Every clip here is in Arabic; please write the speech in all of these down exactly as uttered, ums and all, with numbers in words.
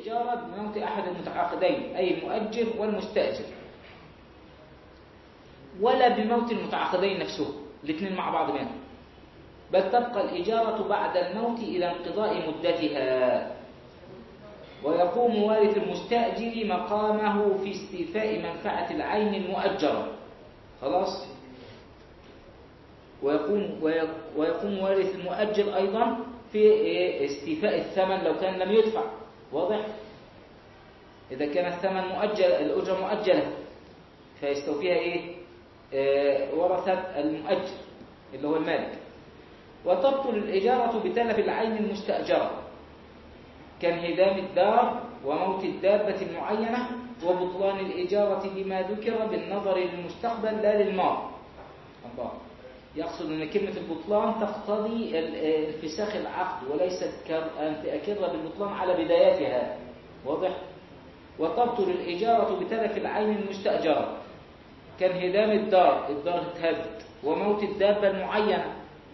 الإجارة بموت أحد المتعاقدين أي المؤجر والمستأجر، ولا بموت المتعاقدين نفسه الاثنين مع بعض منهم، بل تبقى الإجارة بعد الموت إلى انقضاء مدتها، ويقوم وارث المستأجر مقامه في استيفاء منفعة العين المؤجرة. خلاص. ويقوم ويقوم وارث المؤجر أيضا في استيفاء الثمن لو كان لم يدفع. واضح؟ إذا كان الثمن مؤجل، الأجرة مؤجلة، فيستوفيها إيه؟ آه ورثة المؤجر اللي هو المالك. وتبطل الإجارة بتلف العين المستأجرة كانهدام الدار وموت الدابة المعينة، وبطلان الإجارة بما ذكر بالنظر للمستقبل لا للماضي. الله يقصد أن كلمة البطلان تقتضي انفساخ العقد وليست أن تأكر بالبطلان على بدايتها. واضح؟ وتبطل الإجارة بتلف العين المستأجرة كانهدام الدار، الدار اتهدت، وموت الدابة المعينة،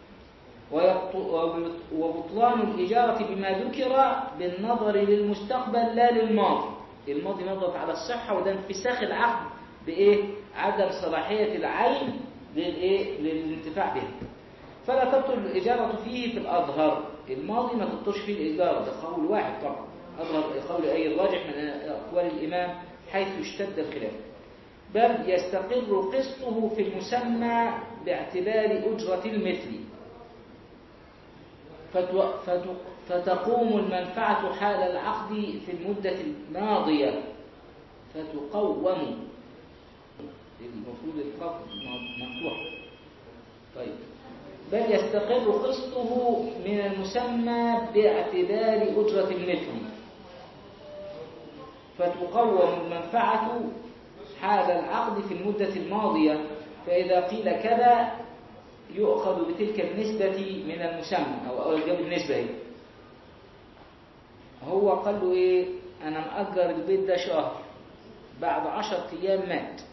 وبطلان الإجارة بما ذكر بالنظر للمستقبل لا للماضي. الماضي نظرت على الصحة، وده انفساخ العقد بإيه؟ عدم صلاحية العين للإيه؟ للانتفاع به. فلا تبطل الإجارة فيه في الأظهر، الماضي ما تبطلش فيه الإجارة، ده قول واحد طبعا، أظهر قول أي الراجح من أقوال الإمام حيث اشتد الخلاف، بل يستقر قسطه في المسمى باعتبار أجرة المثل، فتقوم المنفعة حال العقد في المدة الماضية فتقوم، المفروض القاف مفتوح. طيب، بل يستقر قسطه من المسمى باعتبار أجرة المثل، فتقوم المنفعة حال العقد في المدة الماضية، فإذا قيل كذا يؤخذ بتلك النسبة من المسمى، أو جاب النسبة هي. هو قال له إيه؟ أنا مأجر البيت ده شهر، بعد عشرة أيام مات،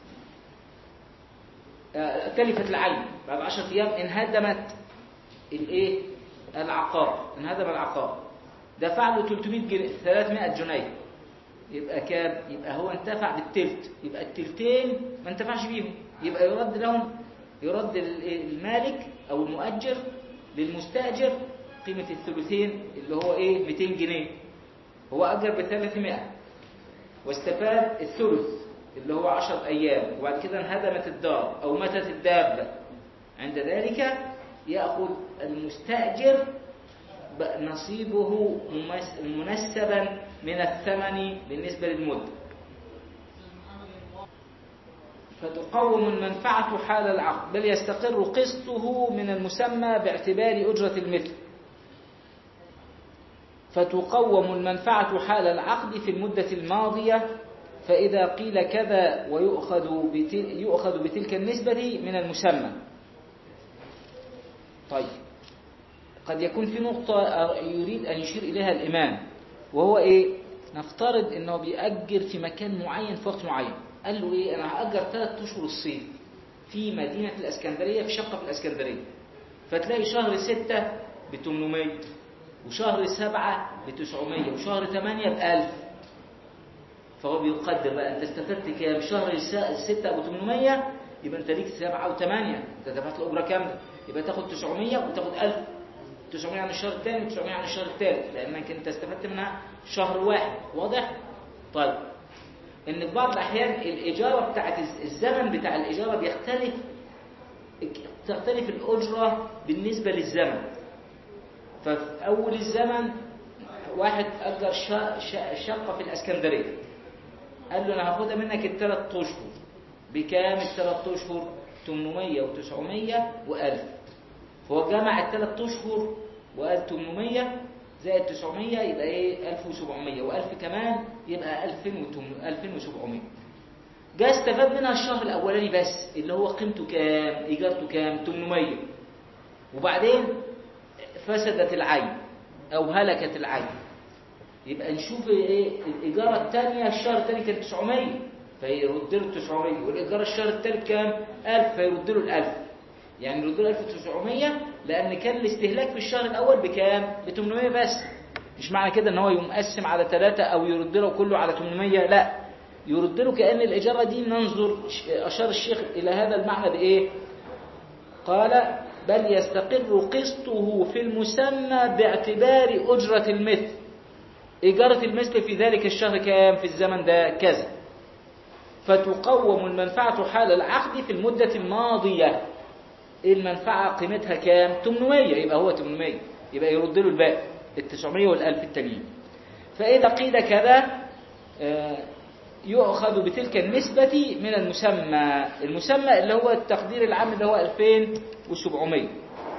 تلفت العين، بعد عشرة أيام انهدمت الإيه؟ العقار، انهدم العقار، دفع له ثلاثمائة جنيه، ثلاثمائة جنيه، يبقى كام؟ يبقى هو انتفع بالتلت، يبقى التلتين ما انتفعش بيهم، يبقى يرد لهم، يرد المالك أو المؤجر للمستأجر قيمة الثلثين اللي هو إيه؟ مئتين جنيه، هو أجر بثلاثمائة واستفاد الثلث اللي هو عشرة أيام، وبعد كده انهدمت الدار أو ماتت الدابة، عند ذلك يأخذ المستأجر نصيبه منسبا من الثمن بالنسبة للمدة، فتقوم المنفعة حال العقد، بل يستقر قسطه من المسمى باعتبار أجرة المثل، فتقوم المنفعة حال العقد في المدة الماضية، فإذا قيل كذا ويؤخذ بتل يؤخذ بتلك النسبة من المسمى. طيب، قد يكون في نقطة يريد أن يشير إليها الإمام، وهو إيه؟ نفترض أنه بيأجر في مكان معين في وقت معين، قال له إيه؟ أنا هأجر ثلاثة أشهر الصيف في مدينة الإسكندرية، في شقة في الإسكندرية، فتلاقي شهر ستة بثمانمائة، وشهر سبعة بتسعمائة، وشهر ثمانية بألف، فهو بيقدر بقى أنت استفدت كام؟ شهر ستة أبو ثمانمائة، يبقى أنت ليك سبعة وثمانية، أنت دفعت الأجرة كاملة، يبقى تاخد تسعمائة وتاخد ألف، تسعمائة عن الشهر الثاني وتسعمائة عن الشهر الثالث، لأنك أنت استفدت منها شهر واحد. واضح؟ طيب، إن في بعض الأحيان الإجارة بتاعت الزمن بتاع الإجارة بيختلف، تختلف الأجرة بالنسبة للزمن. ففي أول الزمن واحد أجر شقة في الإسكندرية، قال له أنا هاخدها منك الثلاث أشهر، بكام الثلاث أشهر؟ ثمانمائة وتسعمائة وألف، فهو جمع الثلاث أشهر وقال ثمانمائة زائد تسعمائة يبقى إيه؟ ألف وسبعمائة، وألف كمان يبقى ألفين وسبعمائة. جاء استفاد منها الشهر الأولاني بس، اللي هو قيمته كام؟ إيجارته كام؟ ثمانمائة، وبعدين فسدت العين أو هلكت العين، يبقى نشوف إيه الإيجارة الثانية، الشهر الثاني كان تسعمائة، فيرد له تسعمائة، والإيجار الشهر الثالث كام؟ ألف، فيرد له الألف، يعني يرد له ألف وتسعمائة، لأن كان الاستهلاك في الشهر الأول بكام؟ ب ثمانمائة بس، مش معنى كده ان هو يقسم على ثلاثة او يرد له كله على ثمانمائة، لا، يرد له كأن الإجارة دي ننظر. أشار الشيخ إلى هذا المعنى بإيه؟ قال بل يستقر قسطه في المسمى باعتبار أجرة المثل. إجارة المثل في ذلك الشهر كام؟ في الزمن ده كذا، فتقوم المنفعة حال العقد في المدة الماضية. المنفعة قيمتها كام؟ ثمانمائة، يبقى هو ثمانمائة، يبقى يرد له الباقي التسعمائة والألف التانيين. فإذا قيل كذا يؤخذ بتلك النسبة من المسمى. المسمى اللي هو التقدير العام اللي هو ألفين وسبعمائة،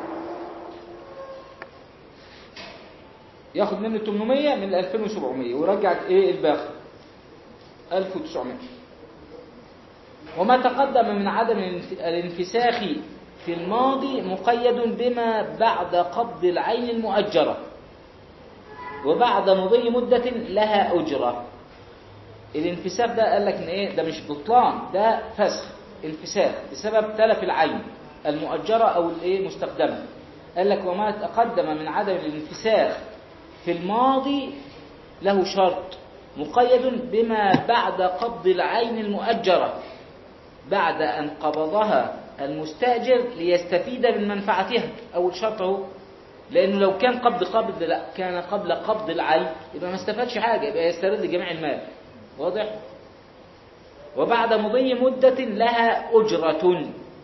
ياخد منه ثمانمائة من ألفين وسبعمائة ويرجع ايه الباقي ألف وتسعمائة. وما تقدم من عدم الانفساخ في الماضي مقيد بما بعد قبض العين المؤجرة وبعد مضي مدة لها أجرة. الانفساخ ده قال لك ان ايه؟ ده مش بطلان، ده فسخ، انفساخ بسبب تلف العين المؤجرة او الايه مستخدمة. قال لك وما تقدم من عدم الانفساخ في الماضي له شرط مقيد بما بعد قبض العين المؤجرة بعد أن قبضها المستأجر ليستفيد من منفعتها. أول شرط اهو، لأنه لو كان قبض قبض لا كان قبل قبض العين يبقى ما استفادش حاجة، يبقى يسترد جميع المال. واضح؟ وبعد مضي مدة لها أجرة.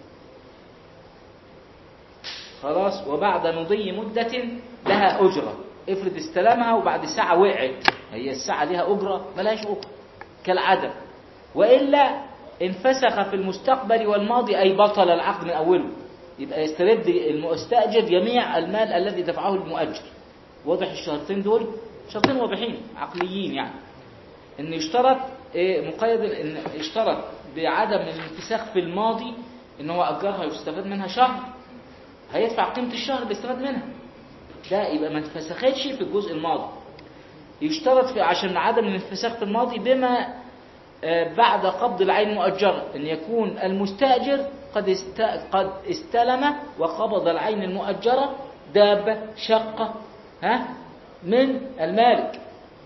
خلاص، وبعد مضي مدة لها أجرة. افرض استلمها وبعد ساعة وقعت، هي الساعة لها أجرة؟ ملهاش أجرة كالعدم. وإلا انفسخ في المستقبل والماضي أي بطل العقد من أوله، يبقى يسترد المستأجر جميع المال الذي دفعه المؤجر. واضح الشرطين دول؟ شرطين واضحين عقليين، يعني ان يشترط إيه مقيد، ان يشترط بعدم الانفساخ في الماضي ان هو اجرها ويستفاد منها شهر، هيدفع قيمة الشهر اللي استفاد منها، ده يبقى ما انفسختش في الجزء الماضي. يشترط في عشان عدم الانفساخ في الماضي بما بعد قبض العين المؤجرة ان يكون المستأجر قد است... قد استلم وقبض العين المؤجرة دابة شقة ها من المالك.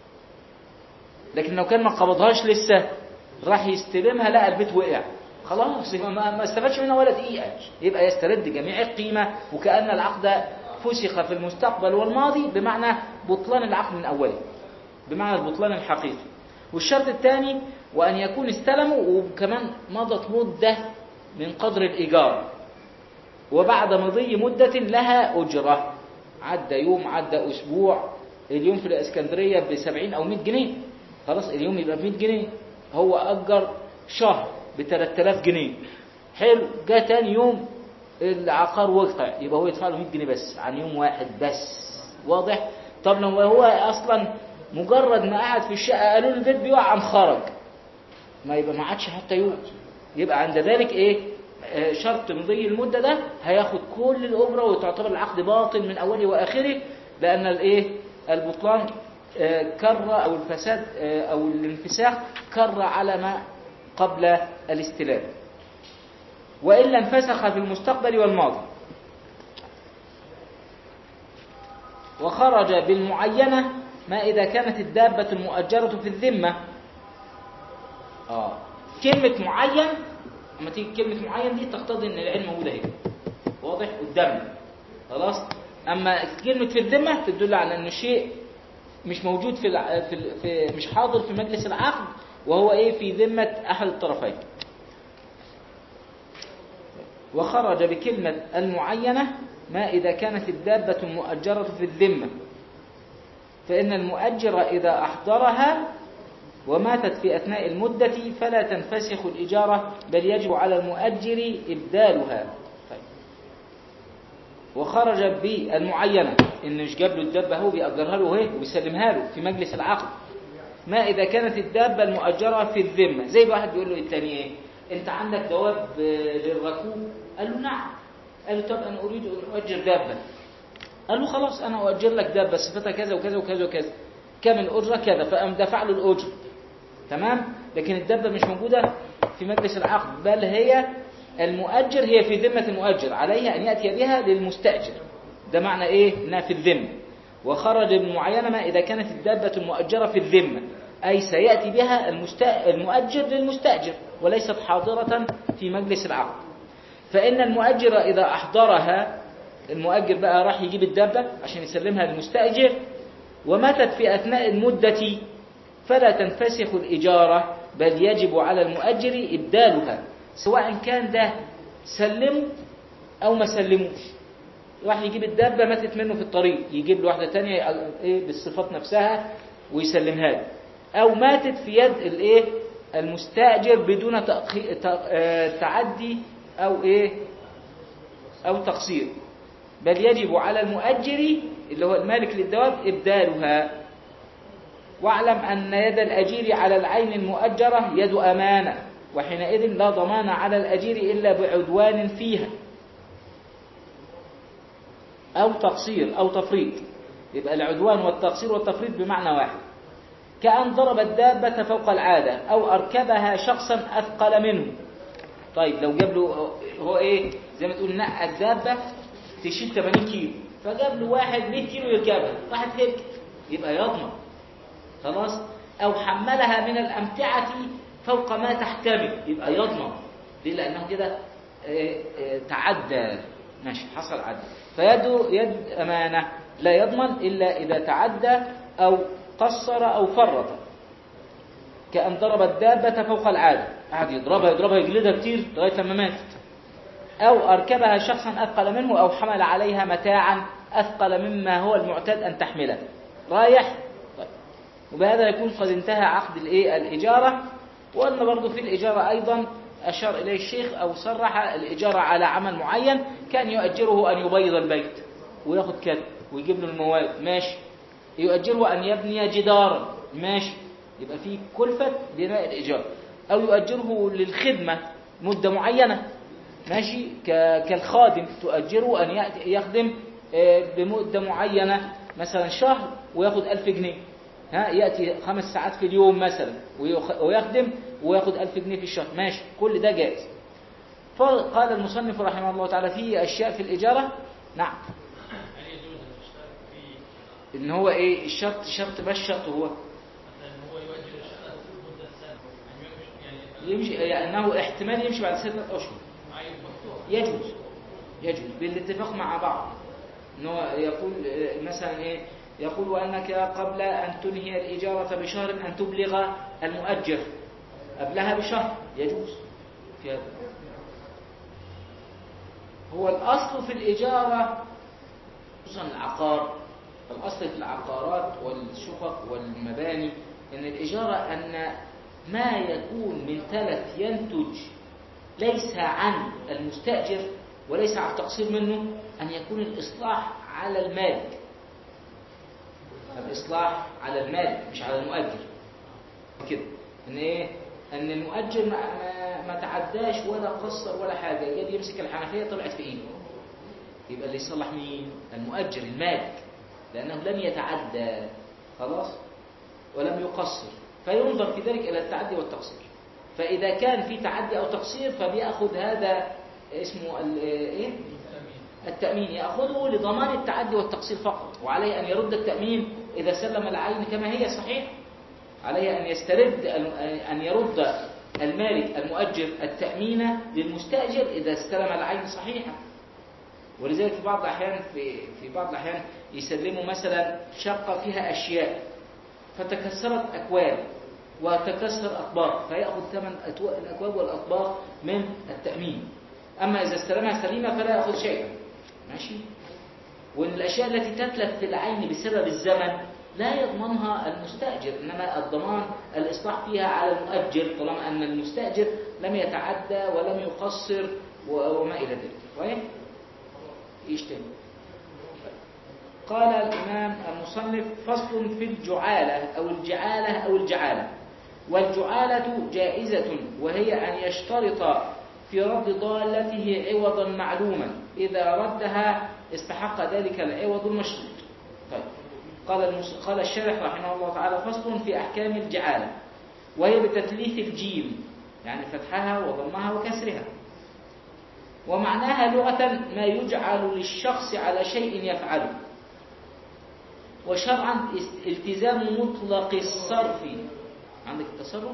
لكن لو كان ما قبضهاش لسه راح يستلمها لقى البيت وقع، خلاص يبقى ما استفادش منها ولا دقيقة، يبقى يسترد جميع القيمة وكأن العقد فسخ في المستقبل والماضي بمعنى بطلان العقد من أوله، بمعنى البطلان الحقيقي. والشرط الثاني وأن يكون استلموا وكمان مضت مدة من قدر الإيجار وبعد مضي مدة لها أجرة، عدى يوم عدى أسبوع، اليوم في الإسكندرية بسبعين أو مئة جنيه، خلاص اليوم يبقى بمئة جنيه، هو أجر شهر بثلاثة آلاف جنيه، حلو، جاء تاني يوم العقار وقع، يبقى هو يدفع له مئة جنيه بس عن يوم واحد بس. واضح؟ طب لو هو أصلا مجرد ما قعد في الشقة قالوا له البيت بيقع عم خرج، ما يبقى ما عادش حتى يوم، يبقى عند ذلك ايه شرط مضي المدة ده هياخد كل الأجرة وتعتبر العقد باطل من أوله وآخره، لأن الايه البطلان كر أو الفساد أو الانفساخ كر على ما قبل الاستلام. وإلا انفسخ في المستقبل والماضي وخرج بالمعينة ما إذا كانت الدابة المؤجرة في الذمة. آه. كلمة معين، لما تيجي كلمة معين دي تقتضي ان العلم موجودة هنا، واضح قدامنا، خلاص. اما كلمة في الذمة تدل على ان الشيء مش موجود في, الع... في, ال... في مش حاضر في مجلس العقد، وهو ايه في ذمة احد الطرفين. وخرج بكلمة المعينة ما إذا كانت الدابة المؤجرة في الذمة، فإن المؤجر إذا أحضرها وماتت في أثناء المدة فلا تنفسخ الإجارة بل يجب على المؤجر إبدالها. طيب. وخرج بالمعينة إنه مش جاب له الدابة هو بيأجرها له هي وبيسلمها له في مجلس العقد، ما إذا كانت الدابة المؤجرة في الذمة. زي واحد بيقول له التاني إيه أنت عندك دواب للركوب؟ قال له نعم. قال له طب أنا أريد أن أؤجر دابة. قال له خلاص أنا أؤجر لك دابة صفتها كذا وكذا وكذا وكذا، كم الأجرة كذا، فقام دفع له الأجر، تمام. لكن الدابة مش موجودة في مجلس العقد، بل هي المؤجر هي في ذمة المؤجر، عليه أن يأتي بها للمستأجر، ده معنى إيه إنها في الذمة. وخرج بمعاينة ما إذا كانت الدابة المؤجرة في الذمة، أي سيأتي بها المؤجر للمستأجر وليست حاضرة في مجلس العقد. فإن المؤجر إذا أحضرها، المؤجر بقى راح يجيب الدابة عشان يسلمها للمستأجر وماتت في أثناء المدة فلا تنفسخ الإجارة، بل يجب على المؤجر إبدالها، سواء كان ده سلمه أو ما سلموش. راح يجيب الدابة ماتت منه في الطريق، يجيب له واحدة تانية بالصفات نفسها ويسلمها له، أو ماتت في يد الايه المستأجر بدون تعدي أو إيه أو تقصير، بل يجب على المؤجر اللي هو المالك للدواب إبدالها. واعلم أن يد الأجير على العين المؤجرة يد أمانة، وحينئذ لا ضمان على الأجير إلا بعدوان فيها أو تقصير أو تفريط. يبقى العدوان والتقصير والتفريط بمعنى واحد. كأن ضرب الدابة فوق العادة أو أركبها شخصا أثقل منه. طيب لو جاب له هو إيه زي ما تقول نقى الدابة تشيل ثمانين كيلو، فجاب له واحد مئة كيلو يركبها، راحت هيك، يبقى يضمن خلاص. أو حملها من الأمتعة فوق ما تحتمل، يبقى يضمن. ليه؟ لأنه كده تعدى، ماشي، حصل عدى. فيده يد أمانة لا يضمن إلا إذا تعدى أو قصر أو فرط. كأن ضرب الدابة فوق العادة، قعد يضربها يضربها يجلدها كتير لغاية لما ماتت. أو أركبها شخصا أثقل منه، أو حمل عليها متاعا أثقل مما هو المعتاد أن تحمله. رايح طيب. وبهذا يكون قد انتهى عقد الإيه الإجارة. وأن برضو في الإجارة أيضا أشار إليه الشيخ أو صرح الإجارة على عمل معين، كان يؤجره أن يبيض البيت ويأخذ كذا ويجيب له المواد، ماشي. يؤجره أن يبني جدارا، ماشي، يبقى فيه كلفة بناء الإيجار. أو يؤجره للخدمة مدة معينة، ماشي، كالخادم تؤجره أن يخدم بمدة معينة مثلا شهر ويأخذ ألف جنيه، ها يأتي خمس ساعات في اليوم مثلا ويخدم ويأخذ ألف جنيه في الشهر، ماشي، كل ده جائز. فقال المصنف رحمه الله تعالى فيه أشياء في الإجارة. نعم، إن هو إيه الشرط؟ شرط ما الشرط هو يمشي، يعني أنه احتمال يمشي بعد ستة أشهر، يجوز يجوز بالاتفاق مع بعض. إنه يقول مثلا إيه، يقول وأنك قبل أن تنهي الإجارة بشهر أن تبلغ المؤجر قبلها بشهر، يجوز في هذا. هو الأصل في الإجارة خصوصا العقار، الأصل في العقارات والشقق والمباني أن الإجارة أن ما يكون من تلف ينتج ليس عن المستأجر وليس عن تقصير منه، أن يكون الإصلاح على المالك، الإصلاح على المالك مش على المؤجر. كده إن إيه؟ أن المؤجر ما, ما, ما تعداش ولا قصر ولا حاجة، يجي يمسك الحنفية طلعت في إيده، يبقى اللي يصلح مين؟ المؤجر المالك، لأنه لم يتعدى خلاص ولم يقصر، فينظر في ذلك إلى التعدي والتقصير. فإذا كان في تعدي أو تقصير فبيأخذ هذا اسمه إيه؟ التأمين، يأخذه لضمان التعدي والتقصير فقط، وعليه أن يرد التأمين إذا سلم العين كما هي صحيح، عليه أن يسترد أن يرد المالك المؤجر التأمين للمستأجر إذا استلم العين صحيحة. ولذلك في بعض الأحيان في في بعض الأحيان يسلموا مثلا شقة فيها أشياء فتكسرت أكواب وتكسر أطباق، فيأخذ ثمن الأكواب والأطباق من التأمين. أما إذا استلمها سليمة فلا يأخذ شيئا، ماشي. وإن الأشياء التي تتلف في العين بسبب الزمن لا يضمنها المستأجر، إنما الضمان الإصلاح فيها على المؤجر طالما أن المستأجر لم يتعدى ولم يقصر وما إلى ذلك. طيب يشتغل. قال الإمام المصنف فصل في الجعالة أو الجعالة أو الجعالة. والجعالة جائزة، وهي أن يشترط في رد ضالته عوضا معلوما، إذا ردها استحق ذلك العوض المشروط. طيب قال قال الشارح رحمه الله تعالى فصل في أحكام الجعالة، وهي بتثليث الجيم، يعني فتحها وضمها وكسرها. ومعناها لغة ما يجعل للشخص على شيء يفعله، وشرعا التزام مطلق الصرف. عندك التصرف،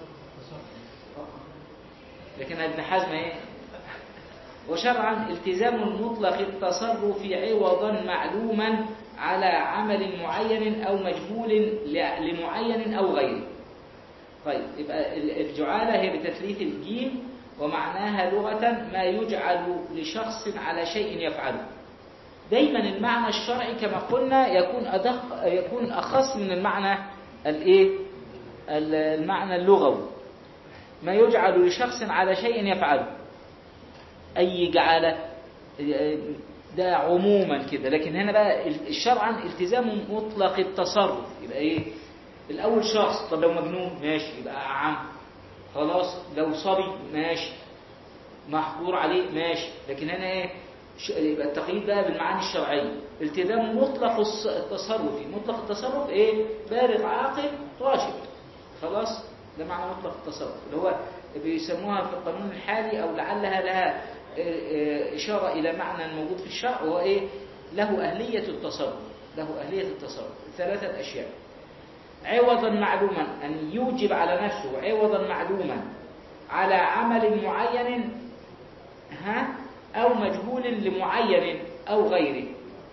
لكن ابن حزم ايه؟ وشرعا التزام مطلق التصرف عوضا معلوما على عمل معين أو مجهول لمعين أو غيره. طيب، يبقى الجعالة هي بتثليث الجيم، ومعناها لغة ما يجعل لشخص على شيء يفعله. دايما المعنى الشرعي كما قلنا يكون أدق، يكون أخص من المعنى الايه؟ المعنى اللغوي. ما يجعل لشخص على شيء يفعله، أي جعالة ده عموما كده. لكن هنا بقى الشرعا التزام مطلق التصرف، يبقى ايه؟ الأول شخص، طب لو مجنون ماشي يبقى عام، خلاص. لو صبي ماشي، محظور عليه ماشي. لكن هنا ايه؟ يبقى التقييد بقى بالمعاني الشرعية. التزام مطلق التصرف، مطلق التصرف ايه؟ بالغ عاقل راشد، خلاص. ده معنى مطلق التصرف، اللي هو بيسموها في القانون الحالي، أو لعلها لها إشارة إلى معنى موجود في الشرع، وهو إيه؟ له أهلية التصرف. له أهلية التصرف ثلاثة أشياء: عوضا معلوما، أن يوجب على نفسه عوضا معلوما على عمل معين ها أو مجهول لمعين أو غيره.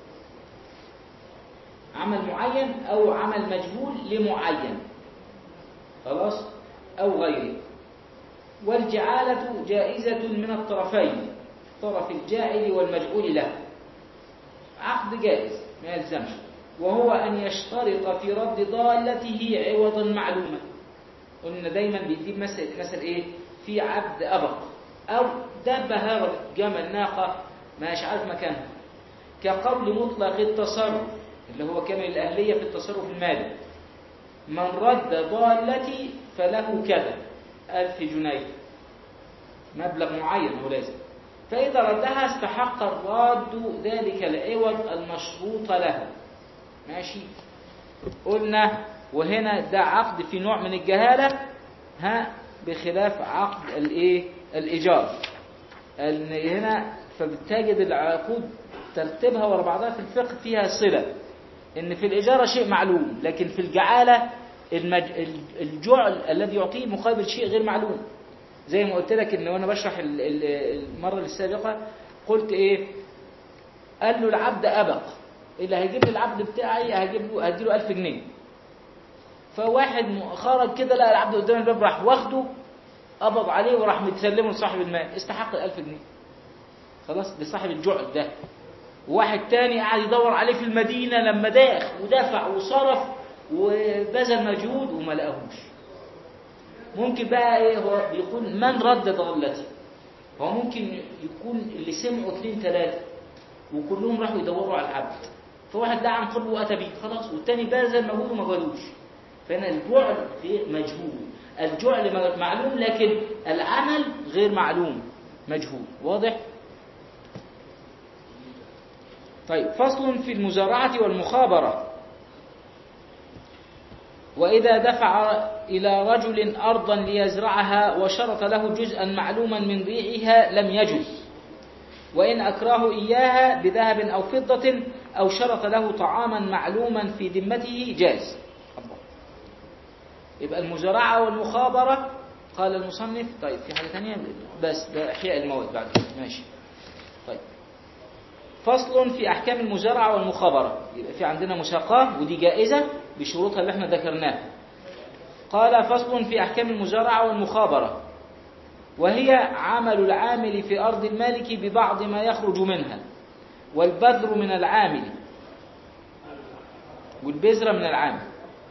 عمل معين أو عمل مجهول لمعين، خلاص، أو غيره. والجعالة جائزة من الطرفين، طرف الجاعل والمجعول له. عقد جائز ما يلزمش، وهو أن يشترط في رد ضالته عوضا معلوما. قلنا دايما بيجيب مثل مثل إيه؟ في عبد أبق، أو دابة هرب، جمل، ناقة، ماش عارف مكانها، كقول مطلق التصرف اللي هو كامل الأهلية في التصرف المالي: من رد ضالتي فله كذا ألف جنيه، مبلغ معين هو لازم. فإذا ردها استحق الراد ذلك العوض المشروط له. ماشي، قلنا. وهنا ده عقد في نوع من الجهالة، ها، بخلاف عقد الايه؟ الإيجار. هنا فبتجد العقود ترتيبها ورا بعضها في الفقه فيها صلة، إن في الإجارة شيء معلوم، لكن في الجعالة المج... الجعل الذي يعطيه مقابل شيء غير معلوم. زي ما قلت لك إن وأنا بشرح المرة السابقة قلت إيه؟ قال له العبد أبق، اللي هيجيب لي العبد بتاعي هجيب له هديله ألف جنيه. فواحد خرج كده لقى العبد قدام الباب، راح واخده قبض عليه وراح متسلمه لصاحب المال، استحق الألف جنيه، خلاص، لصاحب الجعل ده. وواحد تاني قاعد يدور عليه في المدينة، لما داخ ودفع وصرف وبذل مجهود وما لقاهوش. ممكن بقى ايه؟ هو بيقول من رد ضالتي، هو ممكن يكون اللي سمعوا اثنين ثلاثة وكلهم راحوا يدوروا على العبد، فواحد دعا عن قربه واتى بيه، خلاص، والتاني بذل مجهود وما جالوش. فهنا الجعل مجهول، الجعل معلوم لكن العمل غير معلوم، مجهول. واضح؟ طيب، فصل في المزارعة والمخابرة. وإذا دفع إلى رجل أرضا ليزرعها وشرط له جزءا معلوما من ريعها لم يجز، وإن أكراه إياها بذهب أو فضة أو شرط له طعاما معلوما في ذمته جاز. يبقى المزارعة والمخابرة قال المصنف. طيب، في حاجة ثانية؟ بس ده إحياء المواد بعد كده. ماشي. طيب، فصل في أحكام المزارعة والمخابرة. يبقى في عندنا مساقاة، ودي جائزة بشروطها اللي احنا ذكرناها. قال: فصل في أحكام المزارعة والمخابرة، وهي عمل العامل في أرض المالك ببعض ما يخرج منها، والبذر من العامل، والبذر من العامل.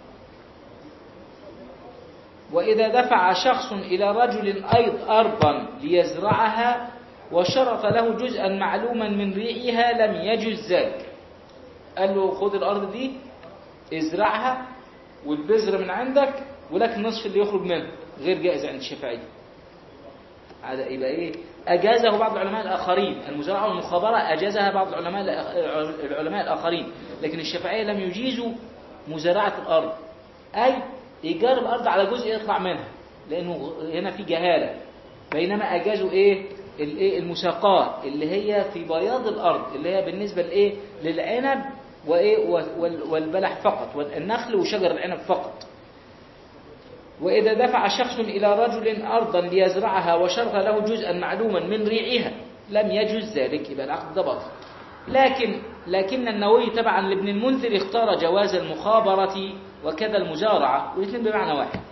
وإذا دفع شخص إلى رجل أيض أرضا ليزرعها وشرط له جزءا معلوما من ريعها لم يجز ذلك. قال له خذ الأرض دي ازرعها والبذر من عندك، ولك النصف اللي يخرج منه، غير جائز عند الشافعية. هذا يبقى إيه؟ أجازه بعض العلماء الآخرين. المزارعة والمخابرة أجازها بعض العلماء العلماء الآخرين، لكن الشافعية لم يجيزوا مزارعة الأرض، أي إيجار الأرض على جزء يطلع منها، لأنه هنا في جهالة. بينما أجازوا إيه؟ الإيه؟ المساقاة، اللي هي في بياض الأرض، اللي هي بالنسبة لإيه؟ للعنب وإيه والبلح فقط، والنخل وشجر العنب فقط. وإذا دفع شخص إلى رجل أرضا ليزرعها وشرط له جزءا معلوما من ريعها لم يجوز ذلك، يبقى العقد ده باطل. لكن لكن النووي تبعا لابن المنذر اختار جواز المخابرة وكذا المزارعة، والاثنين بمعنى واحد،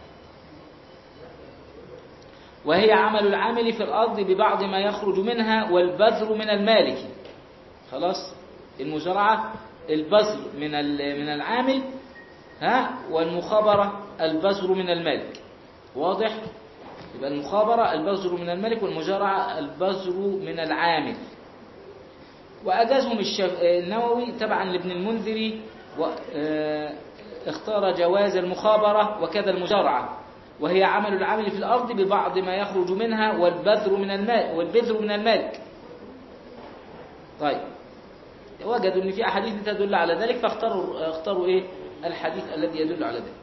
وهي عمل العامل في الأرض ببعض ما يخرج منها والبذر من المالك. خلاص، المزارعة البذر من من العامل، ها، والمخابرة البذر من المالك. واضح؟ يبقى المخابرة البذر من المالك، والمزارعة البذر من العامل. وأجازهم النووي تبعا لابن المنذر، واختار جواز المخابرة وكذا المزارعة، وهي عمل العامل في الأرض ببعض ما يخرج منها والبذر من المال والبذر من المالك. طيب، وجدوا ان في احاديث تدل على ذلك، فاختاروا اختاروا ايه الحديث الذي يدل على ذلك.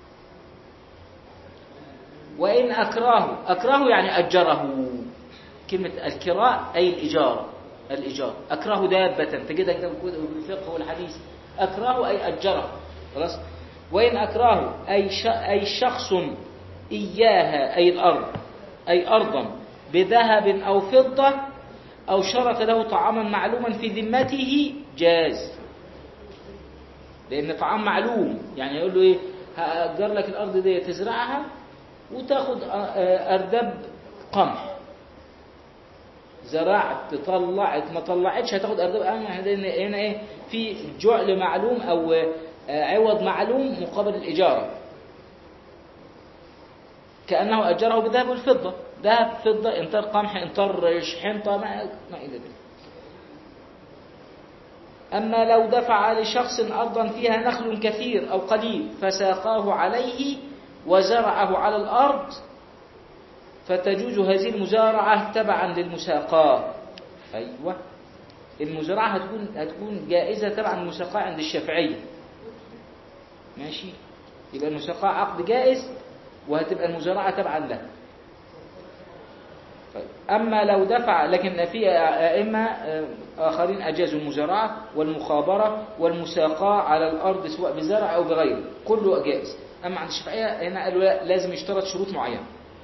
وإن أكراه، أكراه يعني أجره. كلمة الكراء أي الإجارة، الإجارة. أكراه دابة تجدها كتاب الفقه والحديث، أكراه أي أجره. خلاص. وإن أكراه أي أي شخص إياها أي الأرض، أي أرضا بذهب أو فضة، أو شرط له طعاما معلوما في ذمته جاز، لأن طعام معلوم. يعني يقول له إيه، هأجر لك الأرض دي تزرعها وتاخد أردب قمح، زرعت طلعت ما طلعتش هتاخد أردب قمح. هنا إيه، في جعل معلوم أو عوض معلوم مقابل الإجارة، كأنه أجره بذهب والفضة، ذهب فضة، انطر قمح، انطر حنطة، ما إلى ذلك. أما لو دفع لشخص أرضا فيها نخل كثير أو قليل فساقاه عليه وزرعه على الأرض، فتجوز هذه المزارعة تبعا للمساقاة. أيوة، المزارعة هتكون هتكون جائزة تبعا للمساقاة عند الشافعية. ماشي، يبقى المساقاة عقد جائز، وهتبقى المزارعة تبعا له. طيب. أما لو دفع، لكن في أئمة آخرين أجازوا المزارعة والمخابرة والمساقاة على الأرض سواء بزرع أو بغيره، كله جائز. أما عند الشافعية هنا قالوا لا، لازم يشترط شروط معينة.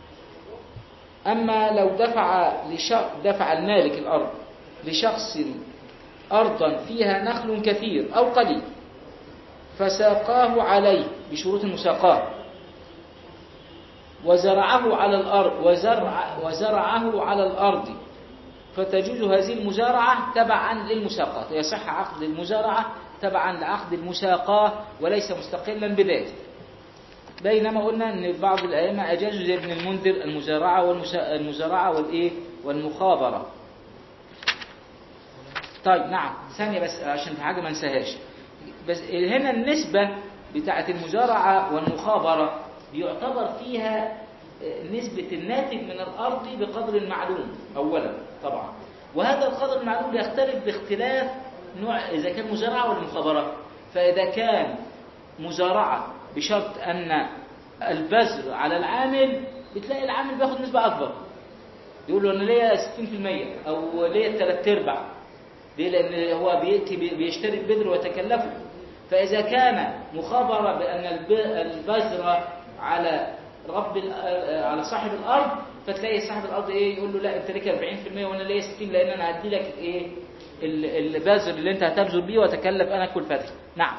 أما لو دفع لش... دفع المالك الأرض لشخص أرضا فيها نخل كثير أو قليل فساقاه عليه بشروط المساقاة، وزرعه على الأرض وزرع وزرعه على الأرض، فتجوز هذه المزارعة تبعا للمساقاة. يصح عقد المزارعة تبعا لعقد المساقاة وليس مستقلا بذاته. بينما قلنا ان بعض الائمه اجازوا زي ابن المنذر المزارعه والمسا... المزارعه والايه والمخابره. طيب نعم، ثانيه بس عشان في حاجه ما انساهاش. بس هنا النسبه بتاعه المزارعه والمخابره بيعتبر فيها نسبه الناتج من الارض بقدر معلوم اولا طبعا، وهذا القدر المعلوم يختلف باختلاف نوع، اذا كان مزارعه ولا مخابره. فاذا كان مزارعه بشرط أن البذر على العامل، بتلاقي العامل بياخد نسبة أكبر، يقول له أنا ليا ستين بالمية أو ليا ثلاث أرباع، ليه؟ لأن هو بيأتي بيشتري البذر ويتكلفه. فإذا كان مخابرة بأن البذر على رب على صاحب الأرض، فتلاقي صاحب الأرض إيه يقول له لا أنت ليك أربعين بالمية وأنا ليا ستين، لأن أنا هدي لك إيه البذر اللي أنت هتبذر بيه وأتكلف أنا كل فترة. نعم.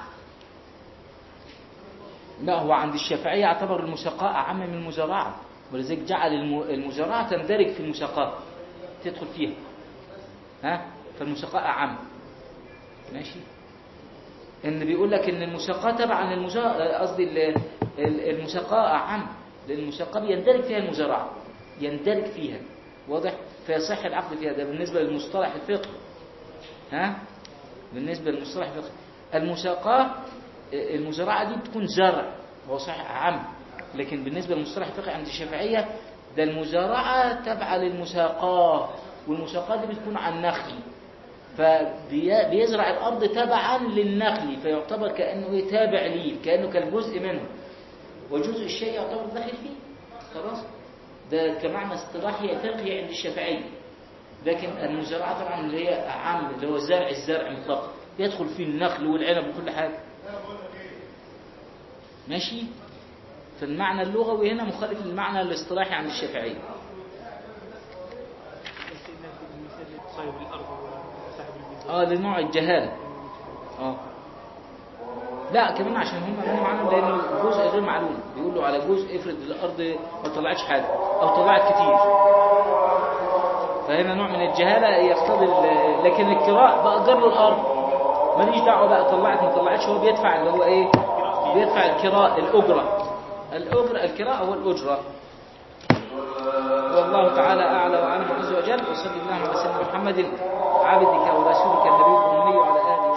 لا، هو عند الشافعية يعتبر المساقاة أعم من المزارعة، ولذلك جعل المزارعة تندرج في المساقاة، تدخل فيها، ها، فالمساقاة أعم. ماشي. إن بيقول لك إن المساقاة تبعا للمزارعة، قصدي المساقاة أعم، لأن المساقاة بيندرج فيها المزارعة، يندرج فيها. واضح؟ فيصح العقد فيها. ده بالنسبة للمصطلح الفقهي، ها، بالنسبة للمصطلح الفقهي. المساقاة المزارعة دي بتكون زرع، هو صحيح عام، لكن بالنسبة للمصطلح الفقهي عند الشافعية ده المزارعة تابعة للمساقاة، والمساقاة دي بتكون عن نخل، فبيزرع الأرض تبعا للنخل، فيعتبر كأنه تابع ليه، كأنه كالجزء منه، وجزء الشيء يعتبر داخل فيه. خلاص، ده كمعنى اصطلاحي فقهي عند الشافعية. لكن المزارعة طبعا اللي هي عام، اللي هو زرع الزرع مطلقا، يدخل فيه النخل والعنب وكل حاجة. ماشي. فالمعنى اللغوي هنا مخالف للمعنى الاصطلاحي عند الشافعية. اه لنوع الجهالة. اه لا كمان عشان هم منهم عنهم لأنه الجزء غير معلوم، بيقولوا على جزء افرض الأرض ما طلعتش حاجة أو طلعت كتير، فهنا نوع من الجهالة يقتضي. لكن الكراء بأجر له الأرض ماليش دعوة بقى طلعت ما طلعتش، هو بيدفع اللي هو إيه، بيدفع الكراء الأجرة. الأجرة الكراء هو الأجرة. والله تعالى أعلى وأعلم عز وجل. وصلى الله على سيدنا محمد عبدك ورسولك النبي الأمي وعلى آله